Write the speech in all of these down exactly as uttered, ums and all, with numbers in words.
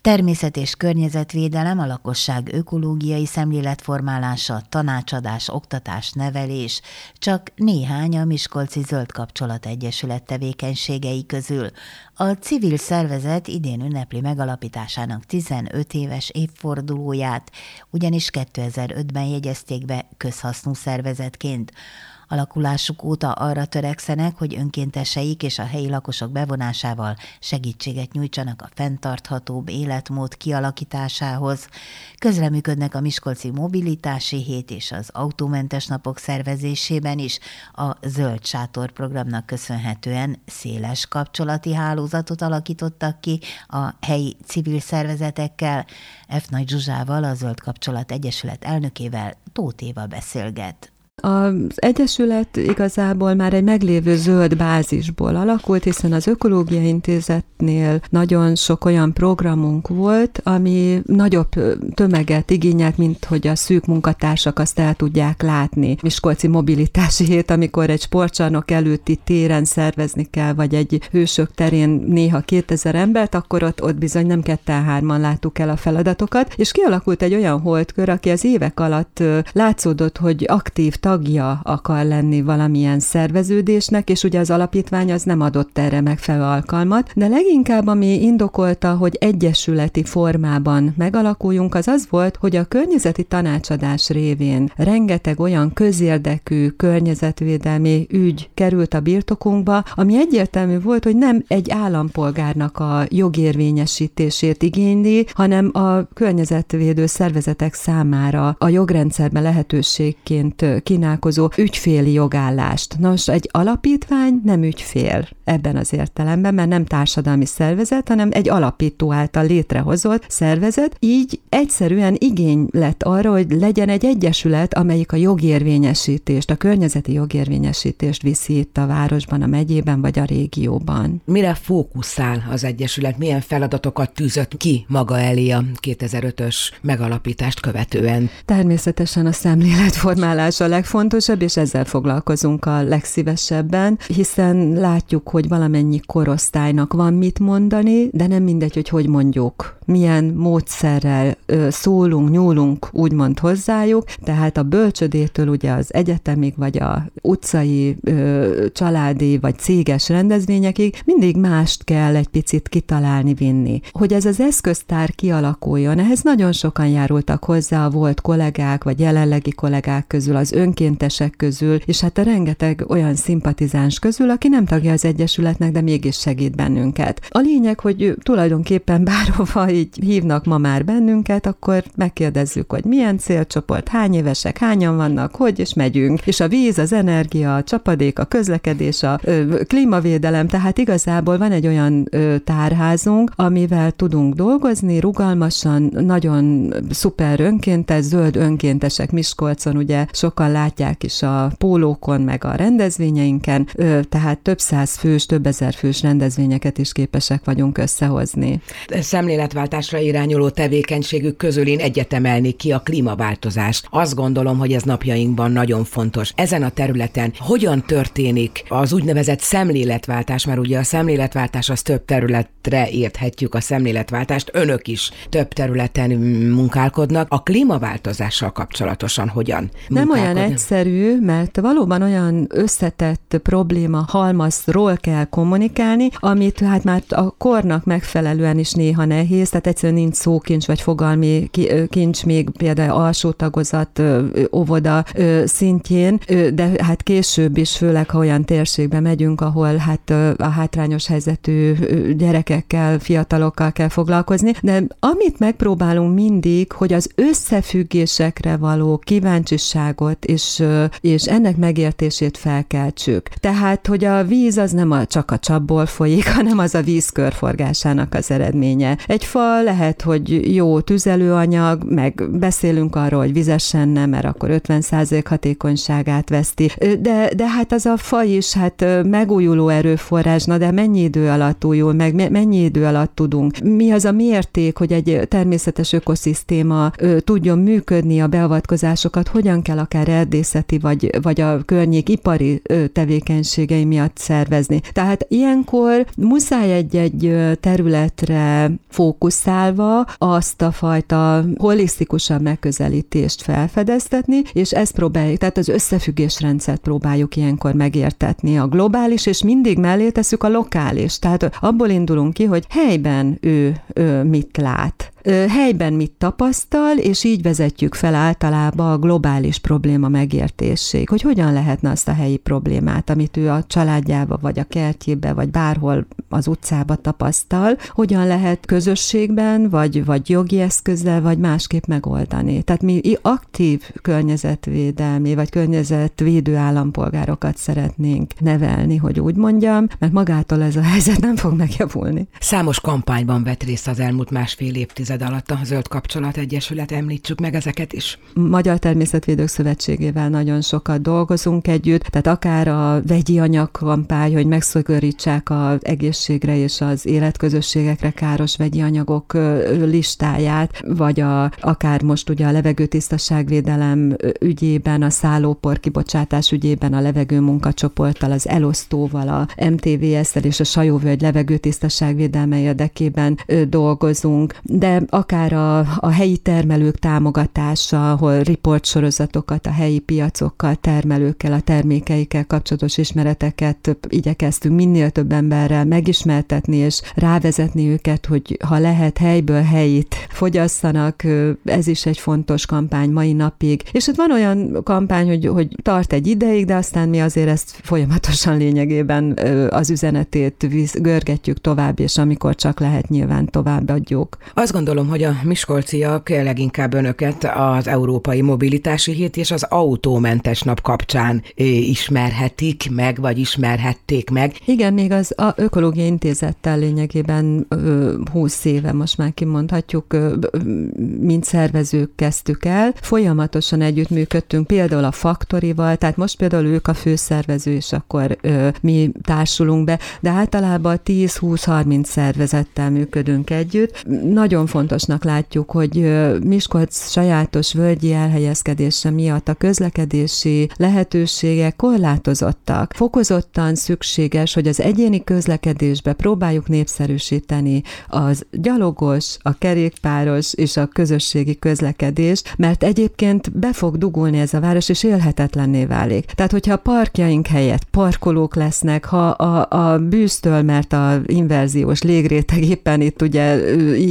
Természet- és környezetvédelem, a lakosság ökológiai szemléletformálása, tanácsadás, oktatás, nevelés, csak néhány a Miskolci Zöld Kapcsolat Egyesület tevékenységei közül. A civil szervezet idén ünnepli megalapításának tizenöt éves évfordulóját, ugyanis kétezer-ötben jegyezték be közhasznú szervezetként. Alakulásuk óta arra törekszenek, hogy önkénteseik és a helyi lakosok bevonásával segítséget nyújtsanak a fenntarthatóbb életmód kialakításához. Közreműködnek a Miskolci Mobilitási Hét és az Autómentes Napok szervezésében is. A Zöld Sátor programnak köszönhetően széles kapcsolati hálózatot alakítottak ki a helyi civil szervezetekkel. F. Nagy Zsuzsával, a Zöld Kapcsolat Egyesület elnökével Tóth Éva beszélget. Az Egyesület igazából már egy meglévő zöld bázisból alakult, hiszen az Ökológiai Intézetnél nagyon sok olyan programunk volt, ami nagyobb tömeget igényelt, mint hogy a szűk munkatársak azt el tudják látni. Miskolci Mobilitási Hét, amikor egy sportcsarnok előtti téren szervezni kell, vagy egy hősök terén néha kétezer embert, akkor ott, ott bizony nem ketten-hárman láttuk el a feladatokat, és kialakult egy olyan holdkör, aki az évek alatt látszódott, hogy aktív tagja akar lenni valamilyen szerveződésnek, és ugye az alapítvány az nem adott erre megfelelő alkalmat, de leginkább ami indokolta, hogy egyesületi formában megalakuljunk, az az volt, hogy a környezeti tanácsadás révén rengeteg olyan közérdekű környezetvédelmi ügy került a birtokunkba, ami egyértelmű volt, hogy nem egy állampolgárnak a jogérvényesítését igényli, hanem a környezetvédő szervezetek számára a jogrendszerben lehetőségként kínálkozó ügyféli jogállást. Nos, egy alapítvány nem ügyfél ebben az értelemben, mert nem társadalmi szervezet, hanem egy alapító által létrehozott szervezet, így egyszerűen igény lett arra, hogy legyen egy egyesület, amelyik a jogérvényesítést, a környezeti jogérvényesítést viszi itt a városban, a megyében vagy a régióban. Mire fókuszál az egyesület? Milyen feladatokat tűzött ki maga elé a kétezer-ötös megalapítást követően? Természetesen a szemléletformálás a legfontosabb, és ezzel foglalkozunk a legszívesebben, hiszen látjuk, hogy valamennyi korosztálynak van mit mondani, de nem mindegy, hogy hogy mondjuk, milyen módszerrel ö, szólunk, nyúlunk úgymond hozzájuk, tehát a bölcsödétől ugye az egyetemig, vagy a utcai, ö, családi, vagy céges rendezvényekig mindig mást kell egy picit kitalálni, vinni. Hogy ez az eszköztár kialakuljon, ehhez nagyon sokan járultak hozzá a volt kollégák, vagy jelenlegi kollégák közül, az önkéntesek közül, és hát a rengeteg olyan szimpatizáns közül, aki nem tagja az egyesületnek, de mégis segít bennünket. A lényeg, hogy tulajdonképpen bárhova így hívnak ma már bennünket, akkor megkérdezzük, hogy milyen célcsoport, hány évesek, hányan vannak, hogy, és megyünk. És a víz, az energia, a csapadék, a közlekedés, a ö, klímavédelem, tehát igazából van egy olyan ö, tárházunk, amivel tudunk dolgozni, rugalmasan, nagyon szuper önkéntes, zöld önkéntesek Miskolcon, ugye sokan látják is a pólókon, meg a rendezvényeinken, ö, tehát több száz fős, több ezer fős rendezvényeket is képesek vagyunk összehozni. Szemléletváltásra irányuló tevékenységük közül én egyet emelnék ki, a klímaváltozást. Azt gondolom, hogy ez napjainkban nagyon fontos. Ezen a területen hogyan történik az úgynevezett szemléletváltás, mert ugye a szemléletváltás az több területre érthetjük a szemléletváltást, önök is több területen munkálkodnak. A klímaváltozással kapcsolatosan hogyan Nem olyan egyszerű, mert valóban olyan összetett probléma halmazról kell kommunikálni, amit hát már a kornak megfelelően is néha nehéz, tehát egyszerűen nincs szókincs vagy fogalmi kincs még például alsó tagozat, óvoda szintjén, de hát később is, főleg ha olyan térségbe megyünk, ahol hát a hátrányos helyzetű gyerekekkel, fiatalokkal kell foglalkozni, de amit megpróbálunk mindig, hogy az összefüggésekre való kíváncsiságot és, és ennek megértését felkeltsük. Tehát, hogy a víz az nem a, csak a csapból folyik, hanem az a víz körforgásának az eredménye. Egy fa lehet, hogy jó tüzelőanyag, meg beszélünk arról, hogy vizesen nem, mert akkor ötven százalék hatékonyságát veszti, de, de hát az a fa is hát megújuló erőforrás, na de mennyi idő alatt újul, meg mennyi idő alatt tudunk. Mi az a mérték, hogy egy természetes ökoszisztéma tudjon működni, a beavatkozásokat hogyan kell akár erdészeti, vagy, vagy a környék ipari tevékenységei miatt szervezni. Tehát ilyenkor muszáj egy-egy területre fókuszálni, fókuszálva azt a fajta holisztikusabb megközelítést felfedeztetni, és ezt próbáljuk, tehát az összefüggésrendszert próbáljuk ilyenkor megértetni. A globális, és mindig mellé tesszük a lokális. Tehát abból indulunk ki, hogy helyben ő, ő mit lát. Helyben mit tapasztal, és így vezetjük fel általában a globális probléma megértéséig, hogy hogyan lehetne azt a helyi problémát, amit ő a családjába, vagy a kertjébe, vagy bárhol az utcába tapasztal, hogyan lehet közösségben, vagy, vagy jogi eszközzel, vagy másképp megoldani. Tehát mi aktív környezetvédelmi, vagy környezetvédő állampolgárokat szeretnénk nevelni, hogy úgy mondjam, mert magától ez a helyzet nem fog megjavulni. Számos kampányban vett részt az elmúlt másfél évtized alatt a Zöld Kapcsolat Egyesület, említsük meg ezeket is. Magyar Természetvédők Szövetségével nagyon sokat dolgozunk együtt, tehát akár a vegyi anyag kampány, hogy megszigorítsák az egészségre és az életközösségekre káros vegyi anyagok listáját, vagy a, akár most ugye a levegőtisztaságvédelem ügyében, a szállópor kibocsátás ügyében a levegő munkacsoporttal, az elosztóval, a em té vé es-tel és a Sajóvölgy levegőtisztaságvédelme érdekében dolgozunk, de akár a, a helyi termelők támogatása, ahol riportsorozatokat a helyi piacokkal, termelőkkel, a termékeikkel kapcsolatos ismereteket igyekeztünk minél több emberrel megismertetni, és rávezetni őket, hogy ha lehet helyből helyit fogyasszanak, ez is egy fontos kampány mai napig. És ott van olyan kampány, hogy, hogy tart egy ideig, de aztán mi azért ezt folyamatosan lényegében az üzenetét visz, görgetjük tovább, és amikor csak lehet, nyilván továbbadjuk. Azt gondolom, hogy a miskolciak leginkább önöket az Európai Mobilitási Hét és az Autómentes Nap kapcsán ismerhetik meg, vagy ismerhették meg. Igen, még az a Ökológiai Intézettel lényegében húsz éve, most már kimondhatjuk, mint szervezők kezdtük el. Folyamatosan együttműködtünk például a Faktorival, tehát most például ők a főszervező, és akkor ö, mi társulunk be, de általában tíz-húsz-harminc szervezettel működünk együtt. Nagyon fontosnak látjuk, hogy Miskolc sajátos völgyi elhelyezkedése miatt a közlekedési lehetőségek korlátozottak. Fokozottan szükséges, hogy az egyéni közlekedésbe próbáljuk népszerűsíteni az gyalogos, a kerékpáros és a közösségi közlekedést, mert egyébként be fog dugulni ez a város, és élhetetlenné válik. Tehát, hogyha a parkjaink helyett parkolók lesznek, ha a, a bűztől, mert a inverziós légréteg éppen itt ugye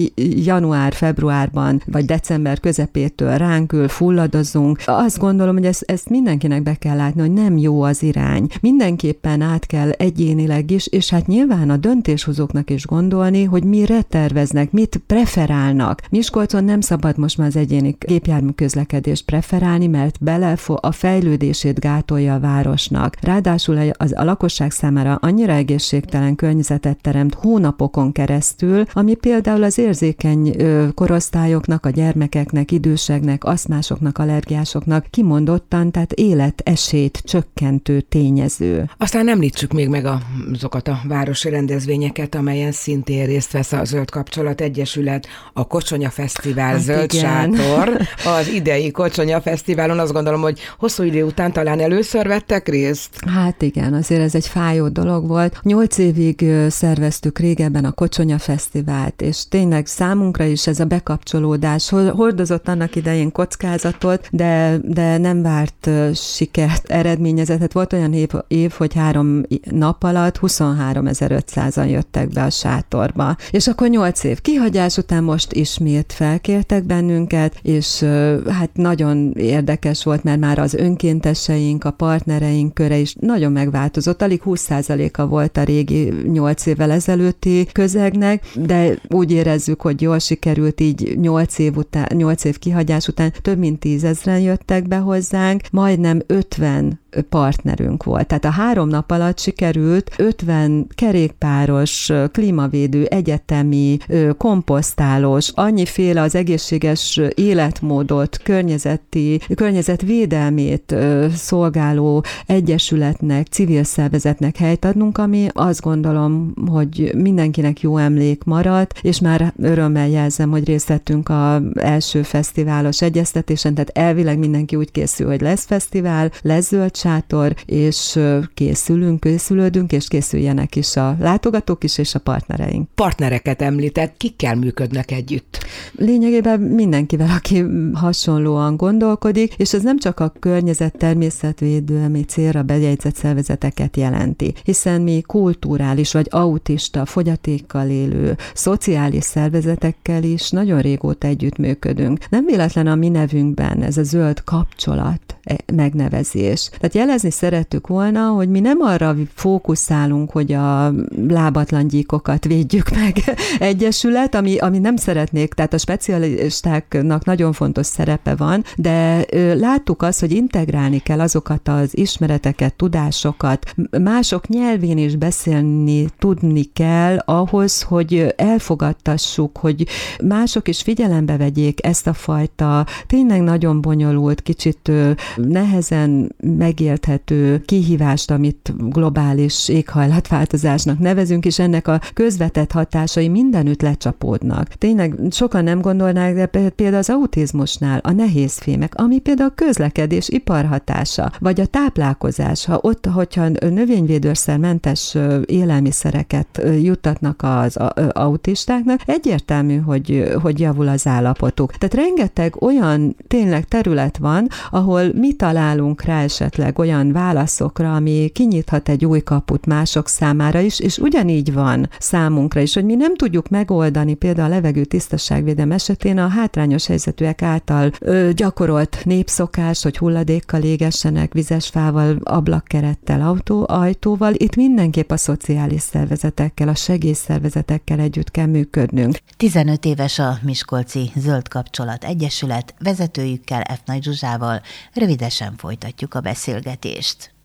január-februárban, vagy december közepétől ránk ül, fulladozunk, azt gondolom, hogy ezt, ezt mindenkinek be kell látni, hogy nem jó az irány. Mindenképpen át kell egyénileg is, és hát nyilván a döntéshozóknak is gondolni, hogy mire terveznek, mit preferálnak. Miskolcon nem szabad most már az egyéni gépjármű közlekedést preferálni, mert bele a fejlődését gátolja a városnak. Ráadásul az a lakosság számára annyira egészségtelen környezetet teremt hónapokon keresztül, ami például az érzékeny korosztályoknak, a gyermekeknek, időseknek, asztmásoknak, allergiásoknak kimondottan, tehát életesélyt csökkentő tényező. Aztán említsük még meg azokat a városi rendezvényeket, amelyen szintén részt vesz a Zöld Kapcsolat Egyesület, a Kocsonya Fesztivál, hát Zöld igen. Sátor. Az idei Kocsonya Fesztiválon azt gondolom, hogy hosszú idő után talán először vettek részt. Hát igen, azért ez egy fájó dolog volt. Nyolc évig szerveztük régebben a Kocsonya Fesztivált, és tényleg számunkra is ez a bekapcsolódás hordozott annak idején kockázatot, de, de nem várt sikert, eredményezett. Hát volt olyan év, év, hogy három nap alatt huszonháromezer-ötszázan jöttek be a sátorba. És akkor nyolc év kihagyás után most ismét felkértek bennünket, és hát nagyon érdekes volt, mert már az önkénteseink, a partnereink köre is nagyon megváltozott. Alig húsz százaléka volt a régi nyolc évvel ezelőtti közegnek, de úgy érezzük, hogy jól sikerült így nyolc év után, nyolc év kihagyás után több mint tízezren jöttek be hozzánk, majdnem ötven partnerünk volt. Tehát a három nap alatt sikerült ötven kerékpáros, klímavédő, egyetemi, komposztálós, annyiféle az egészséges életmódot, környezeti, környezetvédelmét szolgáló egyesületnek, civil szervezetnek helyt adnunk, ami azt gondolom, hogy mindenkinek jó emlék maradt, és már örömmel jelzem, hogy részt vettünk az első fesztiválos egyeztetésen, tehát elvileg mindenki úgy készül, hogy lesz fesztivál, lesz Zöld sátor, és készülünk, készülődünk, és készüljenek is a látogatók is, és a partnereink. Partnereket említett, kikkel működnek együtt? Lényegében mindenkivel, aki hasonlóan gondolkodik, és ez nem csak a környezet természetvédelmi célra bejegyzett szervezeteket jelenti, hiszen mi kulturális vagy autista, fogyatékkal élő, szociális szervezetekkel is nagyon régóta együttműködünk. Nem véletlen a mi nevünkben ez a zöld kapcsolat megnevezés. Tehát jelezni szerettük volna, hogy mi nem arra fókuszálunk, hogy a lábatlan gyíkokat védjük meg egyesület, ami, ami nem szeretnék, tehát a specialistáknak nagyon fontos szerepe van, de láttuk azt, hogy integrálni kell azokat az ismereteket, tudásokat, mások nyelvén is beszélni tudni kell ahhoz, hogy elfogadtassuk, hogy mások is figyelembe vegyék ezt a fajta tényleg nagyon bonyolult, kicsit nehezen megérthető kihívást, amit globális éghajlatváltozásnak nevezünk, és ennek a közvetett hatásai mindenütt lecsapódnak. Tényleg sokan nem gondolnák, de például az autizmusnál a nehézfémek, ami például a közlekedés iparhatása, vagy a táplálkozás, ha ott, hogyha növényvédőszermentes élelmiszereket juttatnak az autistáknak, egyértelmű, hogy, hogy javul az állapotuk. Tehát rengeteg olyan tényleg terület van, ahol mi találunk rá esetleg olyan válaszokra, ami kinyithat egy új kaput mások számára is, és ugyanígy van számunkra is, hogy mi nem tudjuk megoldani például a levegő tisztaságvédelem esetén a hátrányos helyzetűek által ö, gyakorolt népszokás, hogy hulladékkal égessenek, vizes fával, ablakkerettel, autó, ajtóval. Itt mindenképp a szociális szervezetekkel, a segélyszervezetekkel együtt kell működnünk. tizenöt éves a Miskolci Zöld Kapcsolat Egyesület, vezetőjükkel, F. Nagy Zsuzsával rövidesen folytatjuk a beszélgetést.